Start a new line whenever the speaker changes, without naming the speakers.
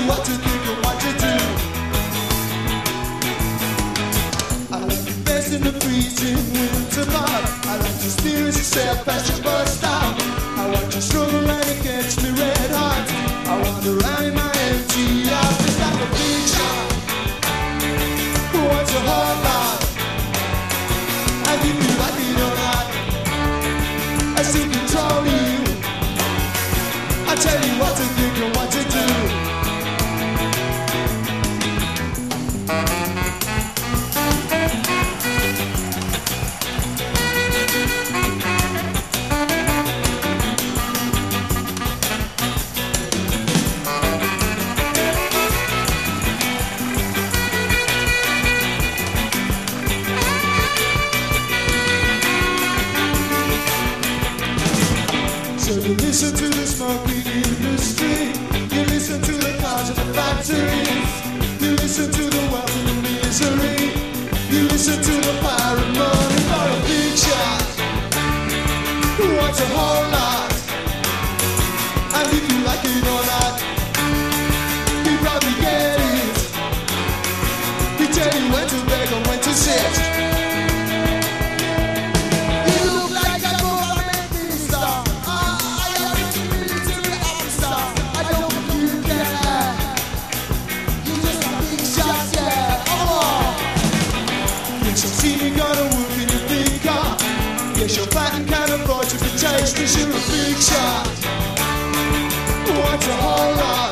you what to think and what to do. I like the best in the freezing winter bar. I like to steer as a sail past your bus stop. I want to struggle right against me red hot. I wander around in my empty office like a big shot who wants a whole lot. And if you like it or not, I still control you. I tell you what to think and what to do. So you listen to the smoking industry, you listen to the cars in the factories, you listen to the wealth and the misery, you listen to the pirate money for a big shot who wants a whole lot. And if you like it or not, you probably get it. He tell you when to beg and when to sit. Yes, you're fat and can't afford to be tasty. You're a big shot. What's a whole lot?